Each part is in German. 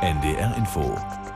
NDR Info.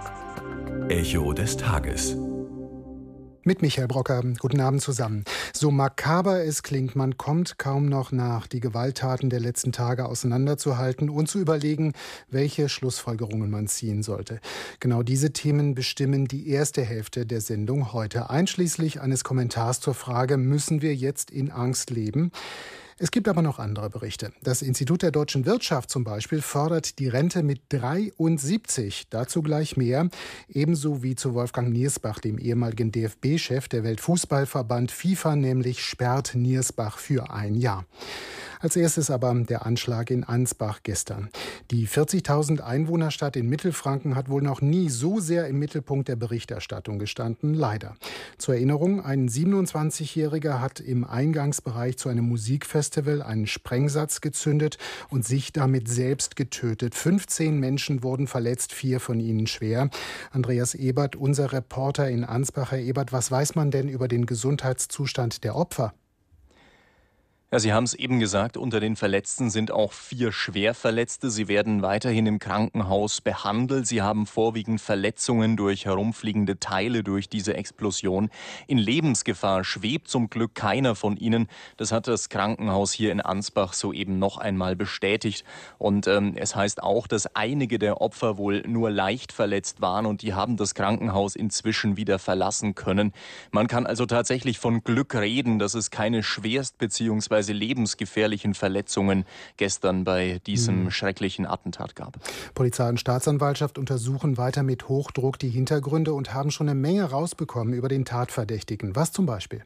Echo des Tages. Mit Michael Brocker. Guten Abend zusammen. So makaber es klingt, man kommt kaum noch nach, die Gewalttaten der letzten Tage auseinanderzuhalten und zu überlegen, welche Schlussfolgerungen man ziehen sollte. Genau diese Themen bestimmen die erste Hälfte der Sendung heute, einschließlich eines Kommentars zur Frage, müssen wir jetzt in Angst leben? Es gibt aber noch andere Berichte. Das Institut der deutschen Wirtschaft zum Beispiel fordert die Rente mit 73. Dazu gleich mehr. Ebenso wie zu Wolfgang Niersbach, dem ehemaligen DFB-Chef. Der Weltfußballverband FIFA nämlich sperrt Niersbach für ein Jahr. Als erstes aber der Anschlag in Ansbach gestern. Die 40.000 Einwohnerstadt in Mittelfranken hat wohl noch nie so sehr im Mittelpunkt der Berichterstattung gestanden, leider. Zur Erinnerung, ein 27-Jähriger hat im Eingangsbereich zu einem Musikfestival einen Sprengsatz gezündet und sich damit selbst getötet. 15 Menschen wurden verletzt, 4 von ihnen schwer. Andreas Ebert, unser Reporter in Ansbach. Herr Ebert, was weiß man denn über den Gesundheitszustand der Opfer? Ja, Sie haben es eben gesagt, unter den Verletzten sind auch 4 Schwerverletzte. Sie werden weiterhin im Krankenhaus behandelt. Sie haben vorwiegend Verletzungen durch herumfliegende Teile durch diese Explosion. In Lebensgefahr schwebt zum Glück keiner von ihnen. Das hat das Krankenhaus hier in Ansbach soeben noch einmal bestätigt. Und es heißt auch, dass einige der Opfer wohl nur leicht verletzt waren und die haben das Krankenhaus inzwischen wieder verlassen können. Man kann also tatsächlich von Glück reden, dass es keine schwerst bzw. lebensgefährlichen Verletzungen gestern bei diesem schrecklichen Attentat gab. Polizei und Staatsanwaltschaft untersuchen weiter mit Hochdruck die Hintergründe und haben schon eine Menge rausbekommen über den Tatverdächtigen. Was zum Beispiel?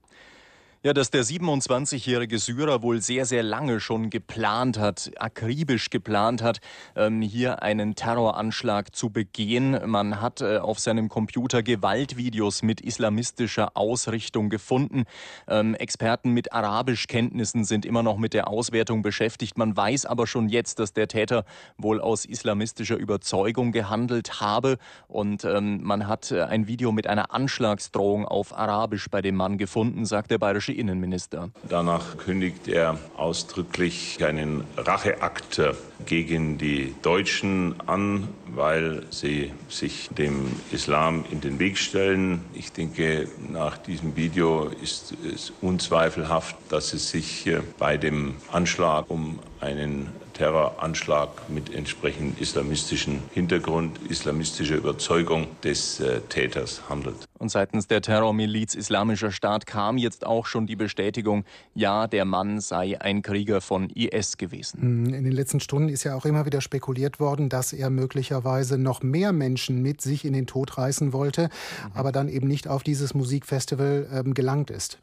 Ja, dass der 27-jährige Syrer wohl sehr, sehr lange schon geplant hat, akribisch geplant hat, hier einen Terroranschlag zu begehen. Man hat auf seinem Computer Gewaltvideos mit islamistischer Ausrichtung gefunden. Experten mit Arabischkenntnissen sind immer noch mit der Auswertung beschäftigt. Man weiß aber schon jetzt, dass der Täter wohl aus islamistischer Überzeugung gehandelt habe. Und man hat ein Video mit einer Anschlagsdrohung auf Arabisch bei dem Mann gefunden, sagt der bayerische Innenminister. Danach kündigt er ausdrücklich einen Racheakt gegen die Deutschen an, weil sie sich dem Islam in den Weg stellen. Ich denke, nach diesem Video ist es unzweifelhaft, dass es sich bei dem Anschlag um einen Terroranschlag mit entsprechendem islamistischen Hintergrund, islamistischer Überzeugung des Täters handelt. Und seitens der Terrormiliz Islamischer Staat kam jetzt auch schon die Bestätigung, ja, der Mann sei ein Krieger von IS gewesen. In den letzten Stunden ist ja auch immer wieder spekuliert worden, dass er möglicherweise noch mehr Menschen mit sich in den Tod reißen wollte, aber dann eben nicht auf dieses Musikfestival gelangt ist.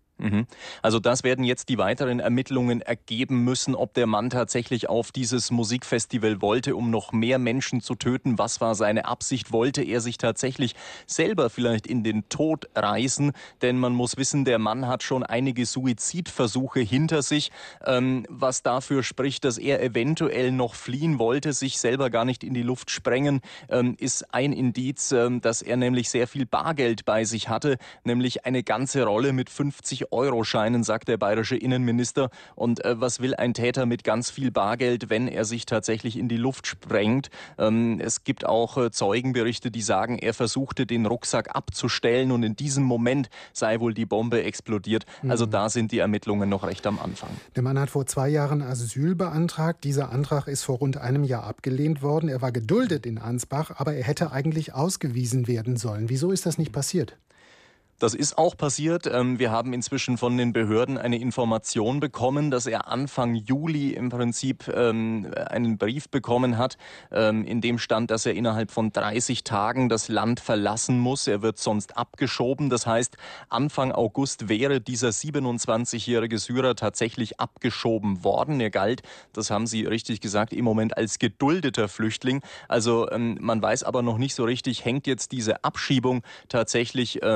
Also das werden jetzt die weiteren Ermittlungen ergeben müssen, ob der Mann tatsächlich auf dieses Musikfestival wollte, um noch mehr Menschen zu töten. Was war seine Absicht? Wollte er sich tatsächlich selber vielleicht in den Tod reißen? Denn man muss wissen, der Mann hat schon einige Suizidversuche hinter sich, was dafür spricht, dass er eventuell noch fliehen wollte, sich selber gar nicht in die Luft sprengen, ist ein Indiz, dass er nämlich sehr viel Bargeld bei sich hatte, nämlich eine ganze Rolle mit 50-Euro-Scheinen, sagt der bayerische Innenminister. Und was will ein Täter mit ganz viel Bargeld, wenn er sich tatsächlich in die Luft sprengt? Es gibt auch Zeugenberichte, die sagen, er versuchte den Rucksack abzustellen und in diesem Moment sei wohl die Bombe explodiert. Also da sind die Ermittlungen noch recht am Anfang. Der Mann hat vor 2 Jahren Asyl beantragt. Dieser Antrag ist vor rund einem Jahr abgelehnt worden. Er war geduldet in Ansbach, aber er hätte eigentlich ausgewiesen werden sollen. Wieso ist das nicht passiert? Das ist auch passiert. Wir haben inzwischen von den Behörden eine Information bekommen, dass er Anfang Juli im Prinzip einen Brief bekommen hat, in dem stand, dass er innerhalb von 30 Tagen das Land verlassen muss. Er wird sonst abgeschoben. Das heißt, Anfang August wäre dieser 27-jährige Syrer tatsächlich abgeschoben worden. Er galt, das haben Sie richtig gesagt, im Moment als geduldeter Flüchtling. Also man weiß aber noch nicht so richtig, hängt jetzt diese Abschiebung tatsächlich mit dieser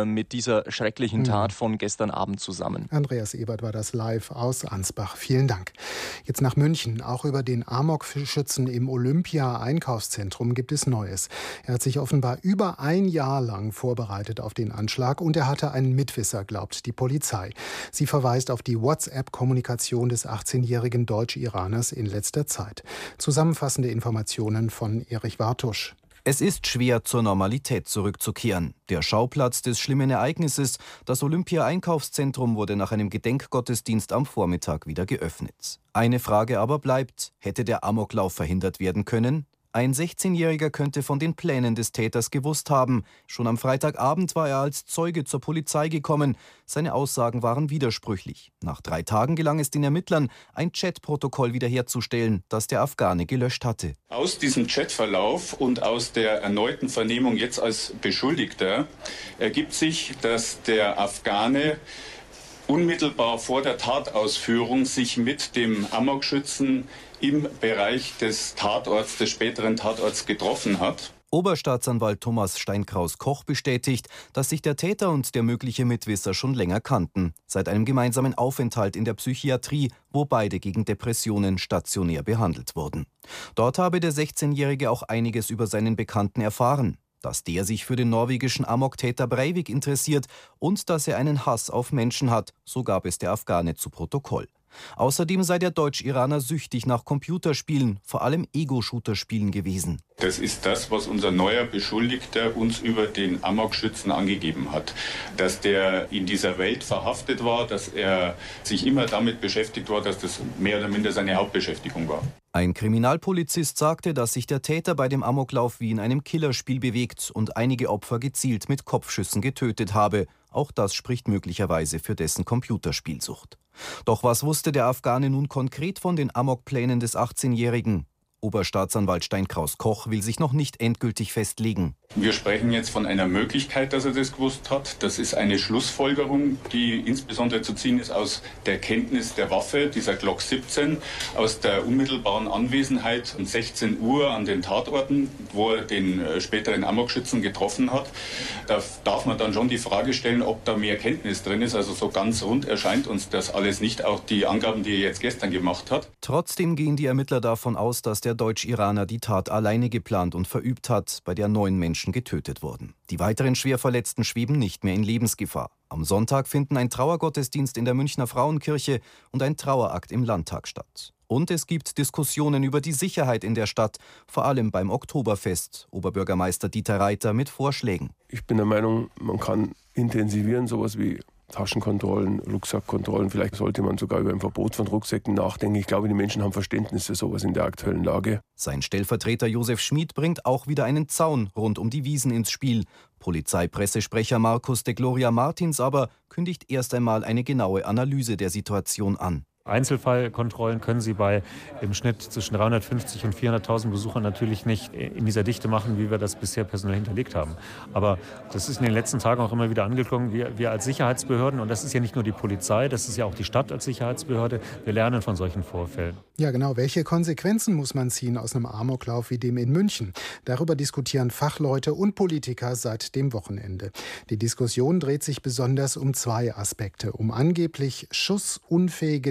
dieser schrecklichen Tat von gestern Abend zusammen. Andreas Ebert war das live aus Ansbach. Vielen Dank. Jetzt nach München. Auch über den Amokschützen im Olympia-Einkaufszentrum gibt es Neues. Er hat sich offenbar über ein Jahr lang vorbereitet auf den Anschlag und er hatte einen Mitwisser, glaubt die Polizei. Sie verweist auf die WhatsApp-Kommunikation des 18-jährigen Deutsch-Iraners in letzter Zeit. Zusammenfassende Informationen von Erich Wartusch. Es ist schwer, zur Normalität zurückzukehren. Der Schauplatz des schlimmen Ereignisses, das Olympia-Einkaufszentrum, wurde nach einem Gedenkgottesdienst am Vormittag wieder geöffnet. Eine Frage aber bleibt: Hätte der Amoklauf verhindert werden können? Ein 16-Jähriger könnte von den Plänen des Täters gewusst haben. Schon am Freitagabend war er als Zeuge zur Polizei gekommen. Seine Aussagen waren widersprüchlich. Nach 3 Tagen gelang es den Ermittlern, ein Chatprotokoll wiederherzustellen, das der Afghane gelöscht hatte. Aus diesem Chatverlauf und aus der erneuten Vernehmung jetzt als Beschuldigter ergibt sich, dass der Afghane unmittelbar vor der Tatausführung sich mit dem Amokschützen im Bereich des Tatorts, des späteren Tatorts getroffen hat. Oberstaatsanwalt Thomas Steinkraus-Koch bestätigt, dass sich der Täter und der mögliche Mitwisser schon länger kannten, seit einem gemeinsamen Aufenthalt in der Psychiatrie, wo beide gegen Depressionen stationär behandelt wurden. Dort habe der 16-Jährige auch einiges über seinen Bekannten erfahren, dass der sich für den norwegischen Amoktäter Breivik interessiert und dass er einen Hass auf Menschen hat, so gab es der Afghane zu Protokoll. Außerdem sei der Deutsch-Iraner süchtig nach Computerspielen, vor allem Ego-Shooter-Spielen gewesen. Das ist das, was unser neuer Beschuldigter uns über den Amokschützen angegeben hat. Dass der in dieser Welt verhaftet war, dass er sich immer damit beschäftigt war, dass das mehr oder minder seine Hauptbeschäftigung war. Ein Kriminalpolizist sagte, dass sich der Täter bei dem Amoklauf wie in einem Killerspiel bewegt und einige Opfer gezielt mit Kopfschüssen getötet habe. Auch das spricht möglicherweise für dessen Computerspielsucht. Doch was wusste der Afghane nun konkret von den Amokplänen des 18-Jährigen? Oberstaatsanwalt Steinkraus-Koch will sich noch nicht endgültig festlegen. Wir sprechen jetzt von einer Möglichkeit, dass er das gewusst hat. Das ist eine Schlussfolgerung, die insbesondere zu ziehen ist aus der Kenntnis der Waffe, dieser Glock 17, aus der unmittelbaren Anwesenheit um 16 Uhr an den Tatorten, wo er den späteren Amokschützen getroffen hat. Da darf man dann schon die Frage stellen, ob da mehr Kenntnis drin ist. Also so ganz rund erscheint uns das alles nicht, auch die Angaben, die er jetzt gestern gemacht hat. Trotzdem gehen die Ermittler davon aus, dass der Deutsch-Iraner die Tat alleine geplant und verübt hat, bei der 9 Menschen getötet wurden. Die weiteren Schwerverletzten schweben nicht mehr in Lebensgefahr. Am Sonntag finden ein Trauergottesdienst in der Münchner Frauenkirche und ein Trauerakt im Landtag statt. Und es gibt Diskussionen über die Sicherheit in der Stadt, vor allem beim Oktoberfest. Oberbürgermeister Dieter Reiter mit Vorschlägen. Ich bin der Meinung, man kann intensivieren, sowas wie Taschenkontrollen, Rucksackkontrollen. Vielleicht sollte man sogar über ein Verbot von Rucksäcken nachdenken. Ich glaube, die Menschen haben Verständnis für sowas in der aktuellen Lage. Sein Stellvertreter Josef Schmid bringt auch wieder einen Zaun rund um die Wiesn ins Spiel. Polizeipressesprecher Markus de Gloria Martins aber kündigt erst einmal eine genaue Analyse der Situation an. Einzelfallkontrollen können Sie bei im Schnitt zwischen 350 und 400.000 Besuchern natürlich nicht in dieser Dichte machen, wie wir das bisher personell hinterlegt haben. Aber das ist in den letzten Tagen auch immer wieder angeklungen. Wir als Sicherheitsbehörden, und das ist ja nicht nur die Polizei, das ist ja auch die Stadt als Sicherheitsbehörde, wir lernen von solchen Vorfällen. Ja, genau. Welche Konsequenzen muss man ziehen aus einem Amoklauf wie dem in München? Darüber diskutieren Fachleute und Politiker seit dem Wochenende. Die Diskussion dreht sich besonders um 2 Aspekte. Um angeblich schussunfähige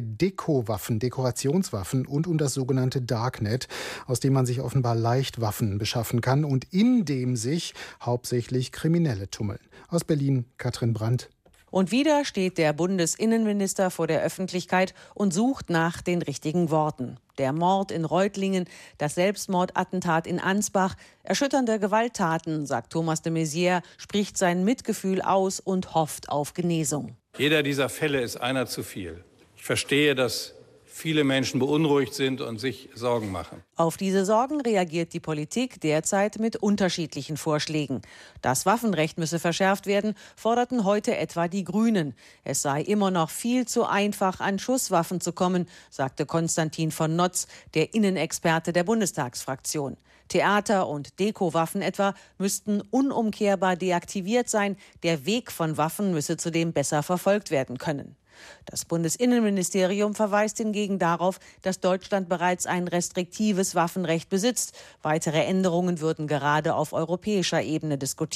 Dekorationswaffen und um das sogenannte Darknet, aus dem man sich offenbar leicht Waffen beschaffen kann und in dem sich hauptsächlich Kriminelle tummeln. Aus Berlin, Katrin Brandt. Und wieder steht der Bundesinnenminister vor der Öffentlichkeit und sucht nach den richtigen Worten. Der Mord in Reutlingen, das Selbstmordattentat in Ansbach, erschütternde Gewalttaten, sagt Thomas de Maizière, spricht sein Mitgefühl aus und hofft auf Genesung. Jeder dieser Fälle ist einer zu viel. Ich verstehe, dass viele Menschen beunruhigt sind und sich Sorgen machen. Auf diese Sorgen reagiert die Politik derzeit mit unterschiedlichen Vorschlägen. Das Waffenrecht müsse verschärft werden, forderten heute etwa die Grünen. Es sei immer noch viel zu einfach, an Schusswaffen zu kommen, sagte Konstantin von Notz, der Innenexperte der Bundestagsfraktion. Theater- und Dekowaffen etwa müssten unumkehrbar deaktiviert sein. Der Weg von Waffen müsse zudem besser verfolgt werden können. Das Bundesinnenministerium verweist hingegen darauf, dass Deutschland bereits ein restriktives Waffenrecht besitzt. Weitere Änderungen würden gerade auf europäischer Ebene diskutiert.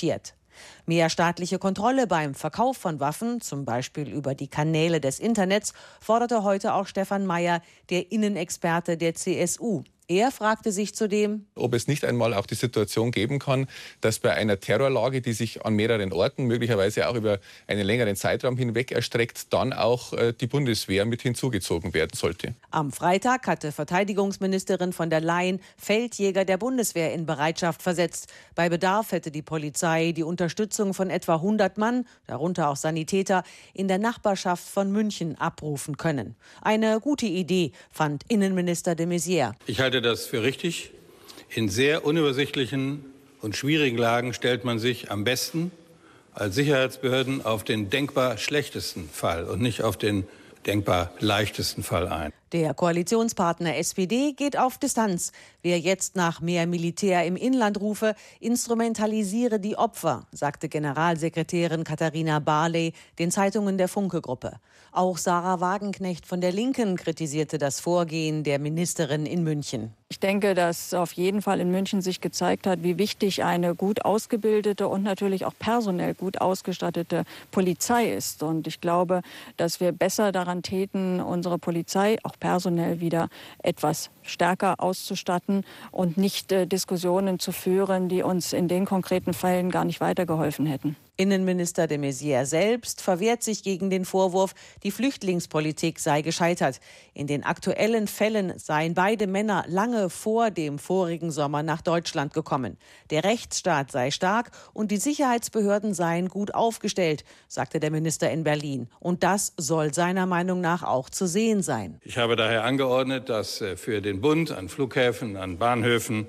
Mehr staatliche Kontrolle beim Verkauf von Waffen, zum Beispiel über die Kanäle des Internets, forderte heute auch Stefan Mayer, der Innenexperte der CSU. Er fragte sich zudem, ob es nicht einmal auch die Situation geben kann, dass bei einer Terrorlage, die sich an mehreren Orten, möglicherweise auch über einen längeren Zeitraum hinweg erstreckt, dann auch die Bundeswehr mit hinzugezogen werden sollte. Am Freitag hatte Verteidigungsministerin von der Leyen Feldjäger der Bundeswehr in Bereitschaft versetzt. Bei Bedarf hätte die Polizei die Unterstützung von etwa 100 Mann, darunter auch Sanitäter, in der Nachbarschaft von München abrufen können. Eine gute Idee, fand Innenminister de Maizière. Ich halte das für richtig. In sehr unübersichtlichen und schwierigen Lagen stellt man sich am besten als Sicherheitsbehörden auf den denkbar schlechtesten Fall und nicht auf den denkbar leichtesten Fall ein. Der Koalitionspartner SPD geht auf Distanz. Wer jetzt nach mehr Militär im Inland rufe, instrumentalisiere die Opfer, sagte Generalsekretärin Katharina Barley den Zeitungen der Funke-Gruppe. Auch Sarah Wagenknecht von der Linken kritisierte das Vorgehen der Ministerin in München. Ich denke, dass auf jeden Fall in München sich gezeigt hat, wie wichtig eine gut ausgebildete und natürlich auch personell gut ausgestattete Polizei ist. Und ich glaube, dass wir besser daran täten, unsere Polizei auch personell wieder etwas stärker auszustatten und nicht Diskussionen zu führen, die uns in den konkreten Fällen gar nicht weitergeholfen hätten. Innenminister de Maizière selbst verwehrt sich gegen den Vorwurf, die Flüchtlingspolitik sei gescheitert. In den aktuellen Fällen seien beide Männer lange vor dem vorigen Sommer nach Deutschland gekommen. Der Rechtsstaat sei stark und die Sicherheitsbehörden seien gut aufgestellt, sagte der Minister in Berlin. Und das soll seiner Meinung nach auch zu sehen sein. Ich habe daher angeordnet, dass für den Bund an Flughäfen, an Bahnhöfen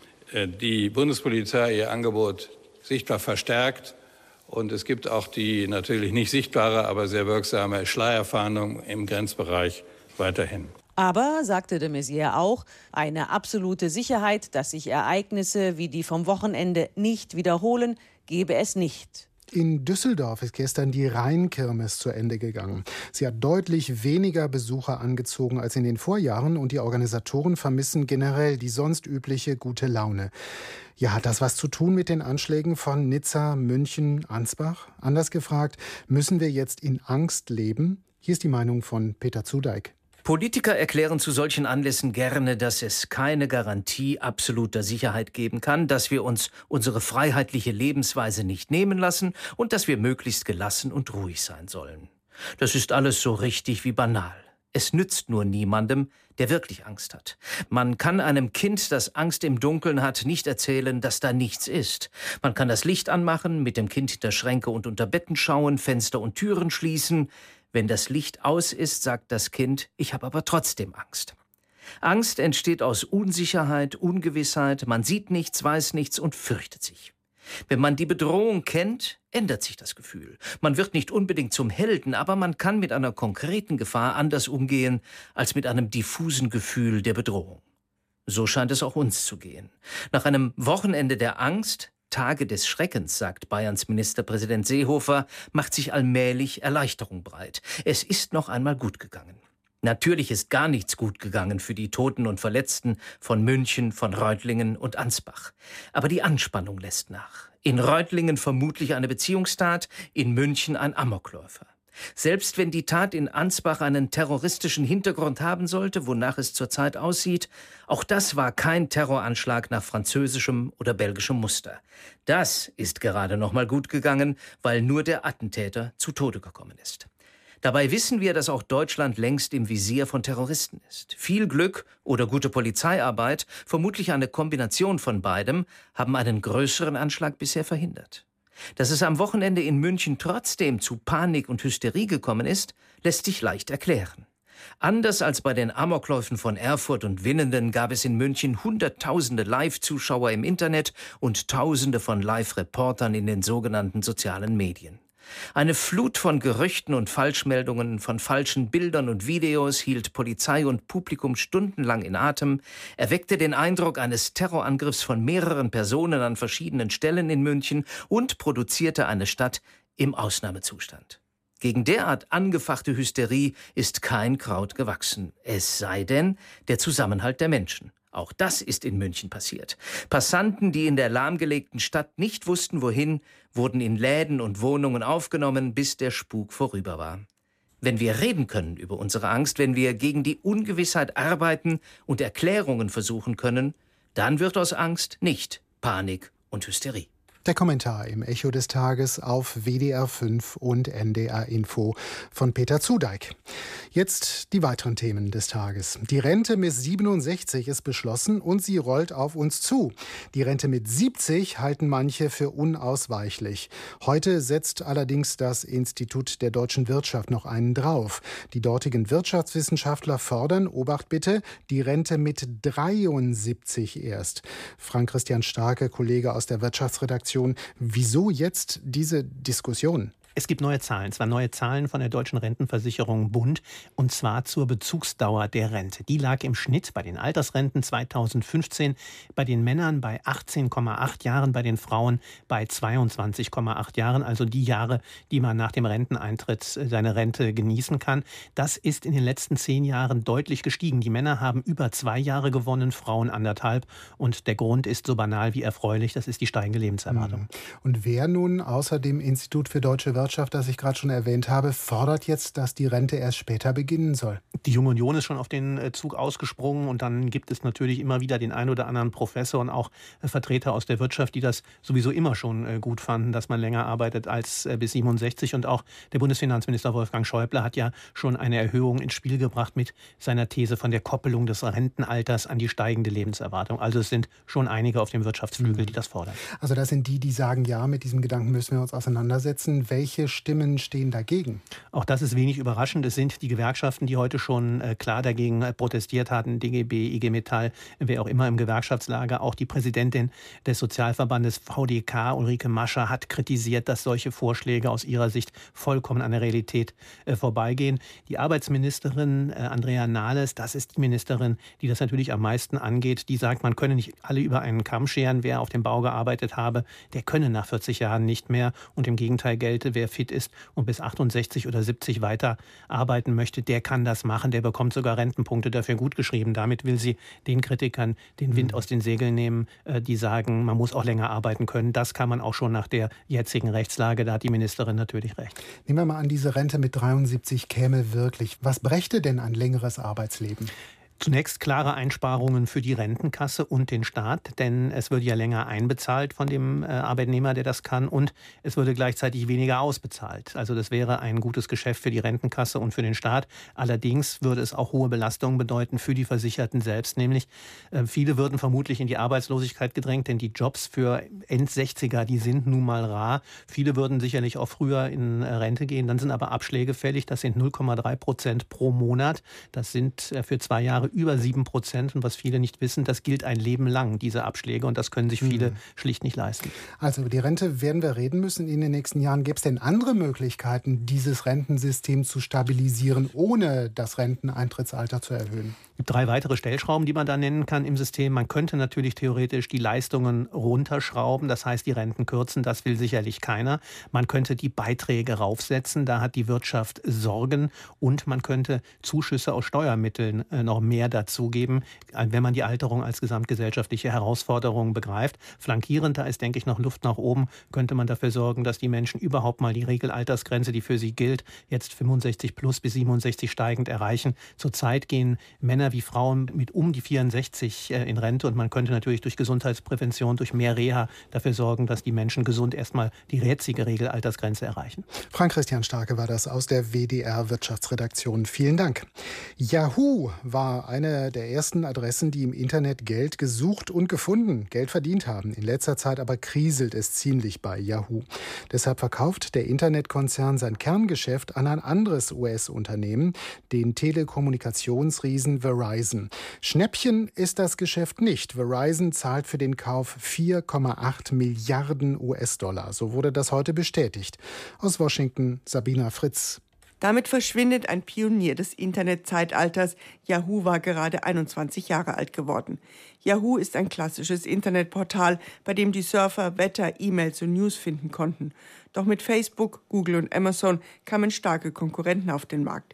die Bundespolizei ihr Angebot sichtbar verstärkt. Und es gibt auch die natürlich nicht sichtbare, aber sehr wirksame Schleierfahndung im Grenzbereich weiterhin. Aber, sagte de Maizière auch, eine absolute Sicherheit, dass sich Ereignisse wie die vom Wochenende nicht wiederholen, gebe es nicht. In Düsseldorf ist gestern die Rheinkirmes zu Ende gegangen. Sie hat deutlich weniger Besucher angezogen als in den Vorjahren und die Organisatoren vermissen generell die sonst übliche gute Laune. Ja, hat das was zu tun mit den Anschlägen von Nizza, München, Ansbach? Anders gefragt, müssen wir jetzt in Angst leben? Hier ist die Meinung von Peter Zudeik. Politiker erklären zu solchen Anlässen gerne, dass es keine Garantie absoluter Sicherheit geben kann, dass wir uns unsere freiheitliche Lebensweise nicht nehmen lassen und dass wir möglichst gelassen und ruhig sein sollen. Das ist alles so richtig wie banal. Es nützt nur niemandem, der wirklich Angst hat. Man kann einem Kind, das Angst im Dunkeln hat, nicht erzählen, dass da nichts ist. Man kann das Licht anmachen, mit dem Kind hinter Schränke und unter Betten schauen, Fenster und Türen schließen. Wenn das Licht aus ist, sagt das Kind, ich habe aber trotzdem Angst. Angst entsteht aus Unsicherheit, Ungewissheit, man sieht nichts, weiß nichts und fürchtet sich. Wenn man die Bedrohung kennt, ändert sich das Gefühl. Man wird nicht unbedingt zum Helden, aber man kann mit einer konkreten Gefahr anders umgehen als mit einem diffusen Gefühl der Bedrohung. So scheint es auch uns zu gehen. Nach einem Wochenende der Angst, Tage des Schreckens, sagt Bayerns Ministerpräsident Seehofer, macht sich allmählich Erleichterung breit. Es ist noch einmal gut gegangen. Natürlich ist gar nichts gut gegangen für die Toten und Verletzten von München, von Reutlingen und Ansbach. Aber die Anspannung lässt nach. In Reutlingen vermutlich eine Beziehungstat, in München ein Amokläufer. Selbst wenn die Tat in Ansbach einen terroristischen Hintergrund haben sollte, wonach es zurzeit aussieht, auch das war kein Terroranschlag nach französischem oder belgischem Muster. Das ist gerade noch mal gut gegangen, weil nur der Attentäter zu Tode gekommen ist. Dabei wissen wir, dass auch Deutschland längst im Visier von Terroristen ist. Viel Glück oder gute Polizeiarbeit, vermutlich eine Kombination von beidem, haben einen größeren Anschlag bisher verhindert. Dass es am Wochenende in München trotzdem zu Panik und Hysterie gekommen ist, lässt sich leicht erklären. Anders als bei den Amokläufen von Erfurt und Winnenden gab es in München Hunderttausende Live-Zuschauer im Internet und Tausende von Live-Reportern in den sogenannten sozialen Medien. Eine Flut von Gerüchten und Falschmeldungen, von falschen Bildern und Videos hielt Polizei und Publikum stundenlang in Atem, erweckte den Eindruck eines Terrorangriffs von mehreren Personen an verschiedenen Stellen in München und produzierte eine Stadt im Ausnahmezustand. Gegen derart angefachte Hysterie ist kein Kraut gewachsen. Es sei denn, der Zusammenhalt der Menschen. Auch das ist in München passiert. Passanten, die in der lahmgelegten Stadt nicht wussten, wohin, wurden in Läden und Wohnungen aufgenommen, bis der Spuk vorüber war. Wenn wir reden können über unsere Angst, wenn wir gegen die Ungewissheit arbeiten und Erklärungen versuchen können, dann wird aus Angst nicht Panik und Hysterie. Der Kommentar im Echo des Tages auf WDR 5 und NDR Info von Peter Zudeik. Jetzt die weiteren Themen des Tages. Die Rente mit 67 ist beschlossen und sie rollt auf uns zu. Die Rente mit 70 halten manche für unausweichlich. Heute setzt allerdings das Institut der deutschen Wirtschaft noch einen drauf. Die dortigen Wirtschaftswissenschaftler fordern, Obacht bitte, die Rente mit 73 erst. Frank-Christian Starke, Kollege aus der Wirtschaftsredaktion. Wieso jetzt diese Diskussion? Es gibt neue Zahlen, zwar neue Zahlen von der Deutschen Rentenversicherung Bund, und zwar zur Bezugsdauer der Rente. Die lag im Schnitt bei den Altersrenten 2015 bei den Männern bei 18,8 Jahren, bei den Frauen bei 22,8 Jahren, also die Jahre, die man nach dem Renteneintritt seine Rente genießen kann. Das ist in den letzten 10 Jahren deutlich gestiegen. Die Männer haben über 2 Jahre gewonnen, Frauen 1,5. Und der Grund ist so banal wie erfreulich, das ist die steigende Lebenserwartung. Und wer nun außer dem Institut für deutsche Wirtschaft, das ich gerade schon erwähnt habe, fordert jetzt, dass die Rente erst später beginnen soll? Die Junge Union ist schon auf den Zug ausgesprungen und dann gibt es natürlich immer wieder den einen oder anderen Professor und auch Vertreter aus der Wirtschaft, die das sowieso immer schon gut fanden, dass man länger arbeitet als bis 67. Und auch der Bundesfinanzminister Wolfgang Schäuble hat ja schon eine Erhöhung ins Spiel gebracht mit seiner These von der Koppelung des Rentenalters an die steigende Lebenserwartung. Also es sind schon einige auf dem Wirtschaftsflügel, die das fordern. Also das sind die sagen, ja, mit diesem Gedanken müssen wir uns auseinandersetzen. Welche Stimmen stehen dagegen? Auch das ist wenig überraschend. Es sind die Gewerkschaften, die heute schon klar dagegen protestiert hatten. DGB, IG Metall, wer auch immer im Gewerkschaftslager. Auch die Präsidentin des Sozialverbandes VDK, Ulrike Mascher, hat kritisiert, dass solche Vorschläge aus ihrer Sicht vollkommen an der Realität vorbeigehen. Die Arbeitsministerin Andrea Nahles, das ist die Ministerin, die das natürlich am meisten angeht, die sagt, man könne nicht alle über einen Kamm scheren. Wer auf dem Bau gearbeitet habe, der könne nach 40 Jahren nicht mehr. Und im Gegenteil gelte, wer fit ist und bis 68 oder 70 weiter arbeiten möchte, der kann das machen. Der bekommt sogar Rentenpunkte dafür gutgeschrieben. Damit will sie den Kritikern den Wind aus den Segeln nehmen, die sagen, man muss auch länger arbeiten können. Das kann man auch schon nach der jetzigen Rechtslage. Da hat die Ministerin natürlich recht. Nehmen wir mal an, diese Rente mit 73 käme wirklich. Was brächte denn ein längeres Arbeitsleben? Zunächst klare Einsparungen für die Rentenkasse und den Staat, denn es würde ja länger einbezahlt von dem Arbeitnehmer, der das kann, und es würde gleichzeitig weniger ausbezahlt. Also das wäre ein gutes Geschäft für die Rentenkasse und für den Staat. Allerdings würde es auch hohe Belastungen bedeuten für die Versicherten selbst, nämlich viele würden vermutlich in die Arbeitslosigkeit gedrängt, denn die Jobs für End-60er, die sind nun mal rar. Viele würden sicherlich auch früher in Rente gehen, dann sind aber Abschläge fällig. Das sind 0,3% pro Monat. Das sind für 2 Jahre über 7%. Und was viele nicht wissen, das gilt ein Leben lang, diese Abschläge. Und das können sich viele schlicht nicht leisten. Also über die Rente werden wir reden müssen in den nächsten Jahren. Gäbe es denn andere Möglichkeiten, dieses Rentensystem zu stabilisieren, ohne das Renteneintrittsalter zu erhöhen? Es gibt 3 weitere Stellschrauben, die man da nennen kann im System. Man könnte natürlich theoretisch die Leistungen runterschrauben, das heißt die Renten kürzen, das will sicherlich keiner. Man könnte die Beiträge raufsetzen, da hat die Wirtschaft Sorgen, und man könnte Zuschüsse aus Steuermitteln noch mehr dazugeben, wenn man die Alterung als gesamtgesellschaftliche Herausforderung begreift. Flankierend, da ist, denke ich, noch Luft nach oben, könnte man dafür sorgen, dass die Menschen überhaupt mal die Regelaltersgrenze, die für sie gilt, jetzt 65 plus bis 67 steigend erreichen. Zurzeit gehen Männer wie Frauen mit um die 64 in Rente, und man könnte natürlich durch Gesundheitsprävention, durch mehr Reha dafür sorgen, dass die Menschen gesund erstmal die jetzige Regelaltersgrenze erreichen. Frank-Christian Starke war das aus der WDR Wirtschaftsredaktion. Vielen Dank. Yahoo war eine der ersten Adressen, die im Internet Geld gesucht und gefunden, Geld verdient haben. In letzter Zeit aber kriselt es ziemlich bei Yahoo. Deshalb verkauft der Internetkonzern sein Kerngeschäft an ein anderes US-Unternehmen, den Telekommunikationsriesen Verizon. Schnäppchen ist das Geschäft nicht. Verizon zahlt für den Kauf 4,8 Milliarden US-Dollar. So wurde das heute bestätigt. Aus Washington, Sabina Fritz. Damit verschwindet ein Pionier des Internetzeitalters. Yahoo war gerade 21 Jahre alt geworden. Yahoo ist ein klassisches Internetportal, bei dem die Surfer Wetter, E-Mails und News finden konnten. Doch mit Facebook, Google und Amazon kamen starke Konkurrenten auf den Markt.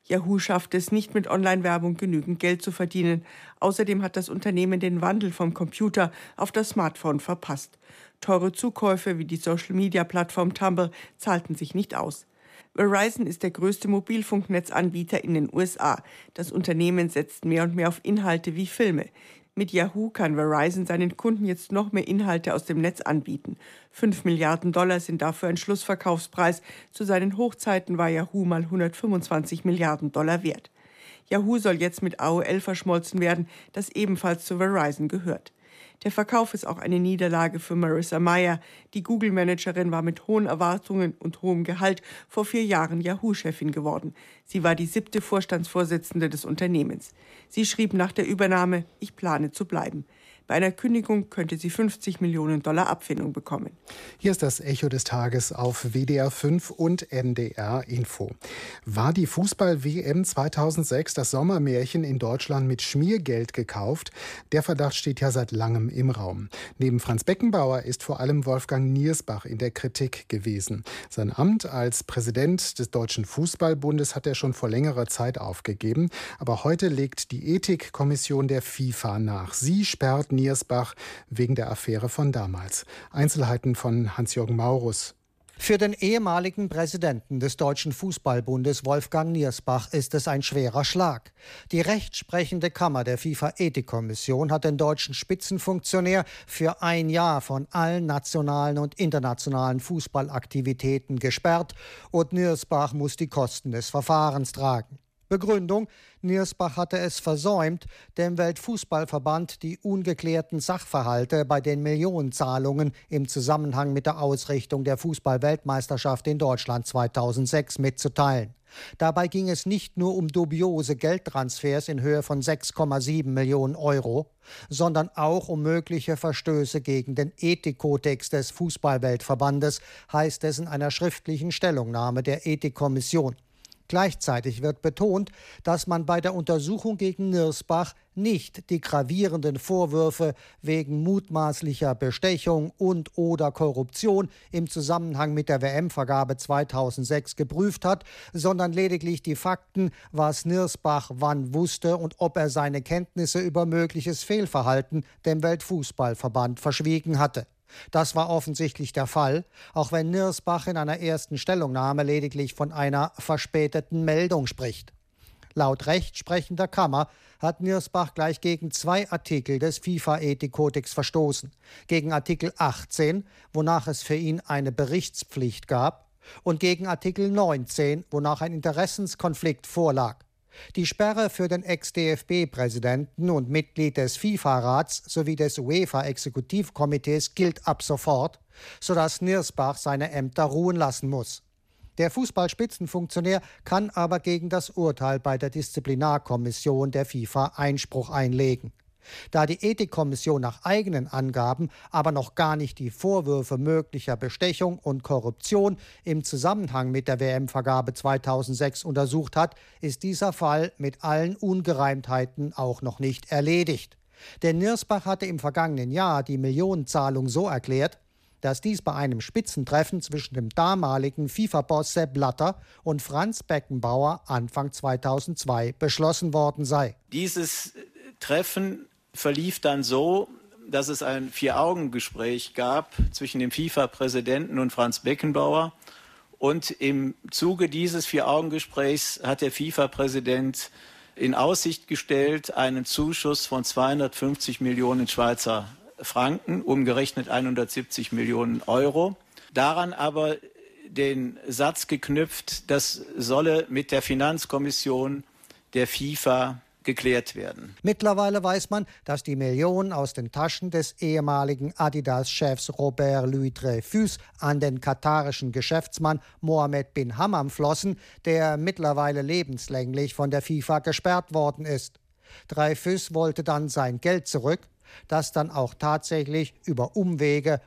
Yahoo schafft es nicht, mit Online-Werbung genügend Geld zu verdienen. Außerdem hat das Unternehmen den Wandel vom Computer auf das Smartphone verpasst. Teure Zukäufe wie die Social-Media-Plattform Tumblr zahlten sich nicht aus. Verizon ist der größte Mobilfunknetzanbieter in den USA. Das Unternehmen setzt mehr und mehr auf Inhalte wie Filme. Mit Yahoo kann Verizon seinen Kunden jetzt noch mehr Inhalte aus dem Netz anbieten. $5 Milliarden sind dafür ein Schlussverkaufspreis. Zu seinen Hochzeiten war Yahoo mal $125 Milliarden wert. Yahoo soll jetzt mit AOL verschmolzen werden, das ebenfalls zu Verizon gehört. Der Verkauf ist auch eine Niederlage für Marissa Mayer. Die Google-Managerin war mit hohen Erwartungen und hohem Gehalt vor 4 Jahren Yahoo-Chefin geworden. Sie war die 7. Vorstandsvorsitzende des Unternehmens. Sie schrieb nach der Übernahme: Ich plane zu bleiben. Bei einer Kündigung könnte sie $50 Millionen Abfindung bekommen. Hier ist das Echo des Tages auf WDR 5 und NDR Info. War die Fußball-WM 2006 das Sommermärchen in Deutschland mit Schmiergeld gekauft? Der Verdacht steht ja seit langem im Raum. Neben Franz Beckenbauer ist vor allem Wolfgang Niersbach in der Kritik gewesen. Sein Amt als Präsident des Deutschen Fußballbundes hat er schon vor längerer Zeit aufgegeben. Aber heute legt die Ethikkommission der FIFA nach. Sie sperrt Niersbach wegen der Affäre von damals. Einzelheiten von Hans-Jürgen Maurus. Für den ehemaligen Präsidenten des Deutschen Fußballbundes Wolfgang Niersbach ist es ein schwerer Schlag. Die rechtsprechende Kammer der FIFA-Ethikkommission hat den deutschen Spitzenfunktionär für 1 Jahr von allen nationalen und internationalen Fußballaktivitäten gesperrt und Niersbach muss die Kosten des Verfahrens tragen. Begründung: Niersbach hatte es versäumt, dem Weltfußballverband die ungeklärten Sachverhalte bei den Millionenzahlungen im Zusammenhang mit der Ausrichtung der Fußball-Weltmeisterschaft in Deutschland 2006 mitzuteilen. Dabei ging es nicht nur um dubiose Geldtransfers in Höhe von 6,7 Millionen Euro, sondern auch um mögliche Verstöße gegen den Ethikkodex des Fußball-Weltverbandes, heißt es in einer schriftlichen Stellungnahme der Ethikkommission. Gleichzeitig wird betont, dass man bei der Untersuchung gegen Niersbach nicht die gravierenden Vorwürfe wegen mutmaßlicher Bestechung und/oder Korruption im Zusammenhang mit der WM-Vergabe 2006 geprüft hat, sondern lediglich die Fakten, was Niersbach wann wusste und ob er seine Kenntnisse über mögliches Fehlverhalten dem Weltfußballverband verschwiegen hatte. Das war offensichtlich der Fall, auch wenn Niersbach in einer ersten Stellungnahme lediglich von einer verspäteten Meldung spricht. Laut rechtsprechender Kammer hat Niersbach gleich gegen 2 Artikel des FIFA-Ethikkodex verstoßen. Gegen Artikel 18, wonach es für ihn eine Berichtspflicht gab, und gegen Artikel 19, wonach ein Interessenskonflikt vorlag. Die Sperre für den Ex-DFB-Präsidenten und Mitglied des FIFA-Rats sowie des UEFA-Exekutivkomitees gilt ab sofort, sodass Niersbach seine Ämter ruhen lassen muss. Der Fußballspitzenfunktionär kann aber gegen das Urteil bei der Disziplinarkommission der FIFA Einspruch einlegen. Da die Ethikkommission nach eigenen Angaben aber noch gar nicht die Vorwürfe möglicher Bestechung und Korruption im Zusammenhang mit der WM-Vergabe 2006 untersucht hat, ist dieser Fall mit allen Ungereimtheiten auch noch nicht erledigt. Denn Niersbach hatte im vergangenen Jahr die Millionenzahlung so erklärt, dass dies bei einem Spitzentreffen zwischen dem damaligen FIFA-Boss Sepp Blatter und Franz Beckenbauer Anfang 2002 beschlossen worden sei. Dieses Treffen verlief dann so, dass es ein 4-Augen-Gespräch gab zwischen dem FIFA-Präsidenten und Franz Beckenbauer. Und im Zuge dieses 4-Augen-Gesprächs hat der FIFA-Präsident in Aussicht gestellt, einen Zuschuss von 250 Millionen Schweizer Franken, umgerechnet 170 Millionen Euro. Daran aber den Satz geknüpft, das solle mit der Finanzkommission der FIFA geklärt werden. Mittlerweile weiß man, dass die Millionen aus den Taschen des ehemaligen Adidas-Chefs Robert Louis Dreyfus an den katarischen Geschäftsmann Mohammed bin Hammam flossen, der mittlerweile lebenslänglich von der FIFA gesperrt worden ist. Dreyfus wollte dann sein Geld zurück, das dann auch tatsächlich über Umwege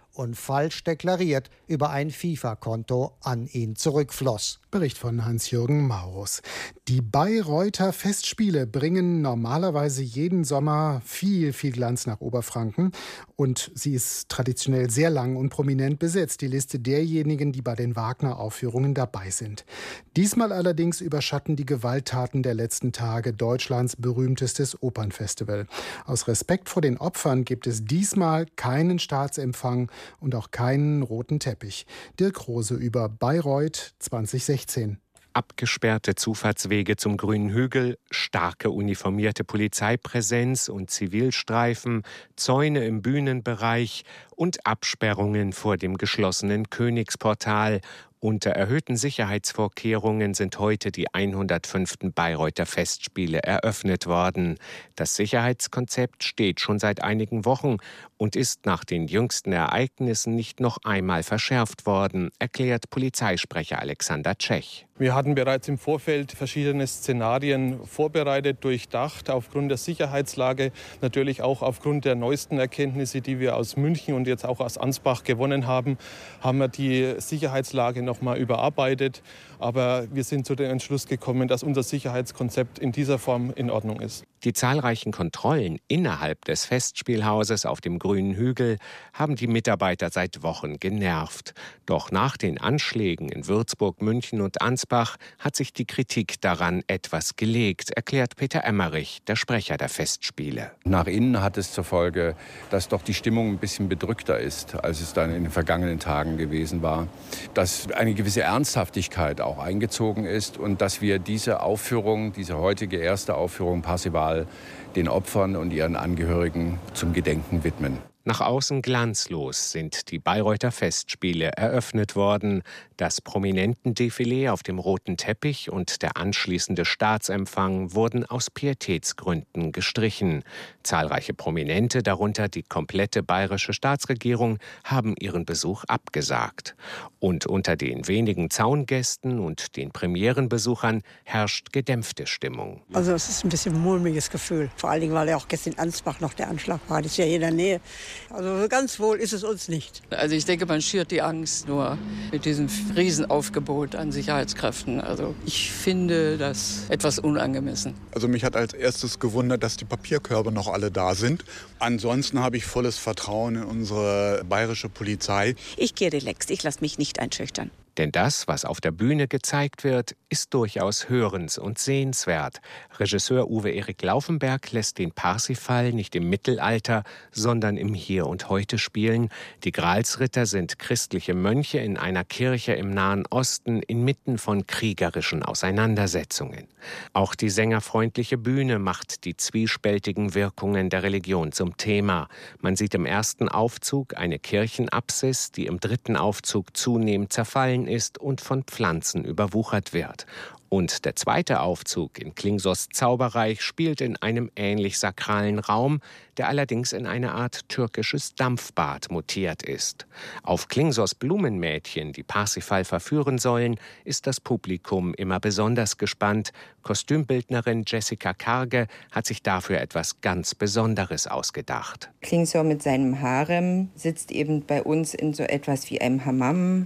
und falsch deklariert über ein FIFA-Konto an ihn zurückfloss. Bericht von Hans-Jürgen Maurus. Die Bayreuther Festspiele bringen normalerweise jeden Sommer viel Glanz nach Oberfranken. Und sie ist traditionell sehr lang und prominent besetzt, die Liste derjenigen, die bei den Wagner-Aufführungen dabei sind. Diesmal allerdings überschatten die Gewalttaten der letzten Tage Deutschlands berühmtestes Opernfestival. Aus Respekt vor den Opfern gibt es diesmal keinen Staatsempfang und auch keinen roten Teppich. Dirk Rose über Bayreuth 2016. Abgesperrte Zufahrtswege zum Grünen Hügel, starke uniformierte Polizeipräsenz und Zivilstreifen, Zäune im Bühnenbereich und Absperrungen vor dem geschlossenen Königsportal. Unter erhöhten Sicherheitsvorkehrungen sind heute die 105. Bayreuther Festspiele eröffnet worden. Das Sicherheitskonzept steht schon seit einigen Wochen und ist nach den jüngsten Ereignissen nicht noch einmal verschärft worden, erklärt Polizeisprecher Alexander Tschech. Wir hatten bereits im Vorfeld verschiedene Szenarien vorbereitet, durchdacht, aufgrund der Sicherheitslage, natürlich auch aufgrund der neuesten Erkenntnisse, die wir aus München und jetzt auch aus Ansbach gewonnen haben, haben wir die Sicherheitslage noch mal überarbeitet. Aber wir sind zu dem Entschluss gekommen, dass unser Sicherheitskonzept in dieser Form in Ordnung ist. Die zahlreichen Kontrollen innerhalb des Festspielhauses auf dem Grünen Hügel haben die Mitarbeiter seit Wochen genervt. Doch nach den Anschlägen in Würzburg, München und Ansbach hat sich die Kritik daran etwas gelegt, erklärt Peter Emmerich, der Sprecher der Festspiele. Nach innen hat es zur Folge, dass doch die Stimmung ein bisschen bedrückter ist, als es dann in den vergangenen Tagen gewesen war. Dass eine gewisse Ernsthaftigkeit auch eingezogen ist und dass wir diese Aufführung, diese heutige erste Aufführung Parsival den Opfern und ihren Angehörigen zum Gedenken widmen. Nach außen glanzlos sind die Bayreuther Festspiele eröffnet worden. Das Prominentendefilé auf dem roten Teppich und der anschließende Staatsempfang wurden aus Pietätsgründen gestrichen. Zahlreiche Prominente, darunter die komplette bayerische Staatsregierung, haben ihren Besuch abgesagt. Und unter den wenigen Zaungästen und den Premierenbesuchern herrscht gedämpfte Stimmung. Also es ist ein bisschen ein mulmiges Gefühl. Vor allen Dingen, weil ja auch gestern in Ansbach noch der Anschlag war. Das ist ja hier in der Nähe. Also ganz wohl ist es uns nicht. Also ich denke, man schürt die Angst nur mit diesem Riesenaufgebot an Sicherheitskräften. Also ich finde das etwas unangemessen. Also mich hat als erstes gewundert, dass die Papierkörbe noch alle da sind. Ansonsten habe ich volles Vertrauen in unsere bayerische Polizei. Ich gehe relaxed, ich lasse mich nicht einschüchtern. Denn das, was auf der Bühne gezeigt wird, ist durchaus hörens- und sehenswert. Regisseur Uwe Erik Laufenberg lässt den Parsifal nicht im Mittelalter, sondern im Hier und Heute spielen. Die Gralsritter sind christliche Mönche in einer Kirche im Nahen Osten inmitten von kriegerischen Auseinandersetzungen. Auch die sängerfreundliche Bühne macht die zwiespältigen Wirkungen der Religion zum Thema. Man sieht im ersten Aufzug eine Kirchenapsis, die im dritten Aufzug zunehmend zerfallen ist und von Pflanzen überwuchert wird. Und der zweite Aufzug in Klingsos Zauberreich spielt in einem ähnlich sakralen Raum, der allerdings in eine Art türkisches Dampfbad mutiert ist. Auf Klingsos Blumenmädchen, die Parsifal verführen sollen, ist das Publikum immer besonders gespannt. Kostümbildnerin Jessica Karge hat sich dafür etwas ganz Besonderes ausgedacht. Klingso mit seinem Harem sitzt eben bei uns in so etwas wie einem Hammam.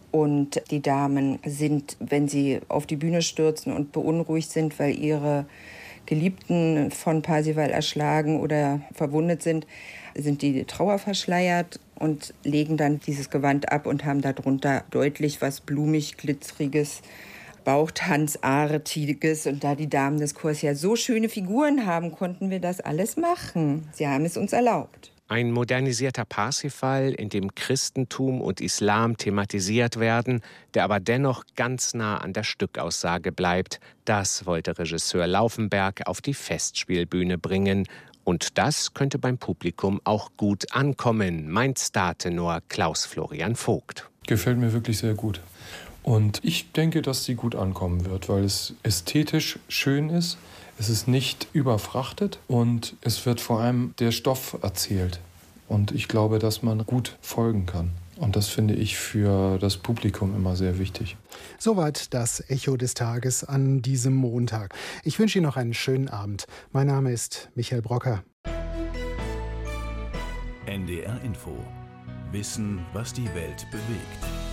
Und die Damen sind, wenn sie auf die Bühne stürzen und beunruhigt sind, weil ihre Geliebten von Parsival erschlagen oder verwundet sind die trauerverschleiert und legen dann dieses Gewand ab und haben darunter deutlich was blumig, glitzeriges, Bauchtanzartiges. Und da die Damen des Chors ja so schöne Figuren haben, konnten wir das alles machen. Sie haben es uns erlaubt. Ein modernisierter Parsifal, in dem Christentum und Islam thematisiert werden, der aber dennoch ganz nah an der Stückaussage bleibt, das wollte Regisseur Laufenberg auf die Festspielbühne bringen. Und das könnte beim Publikum auch gut ankommen, meint Startenor Klaus Florian Vogt. Gefällt mir wirklich sehr gut. Und ich denke, dass sie gut ankommen wird, weil es ästhetisch schön ist. Es ist nicht überfrachtet und es wird vor allem der Stoff erzählt. Und ich glaube, dass man gut folgen kann. Und das finde ich für das Publikum immer sehr wichtig. Soweit das Echo des Tages an diesem Montag. Ich wünsche Ihnen noch einen schönen Abend. Mein Name ist Michael Brocker. NDR Info. Wissen, was die Welt bewegt.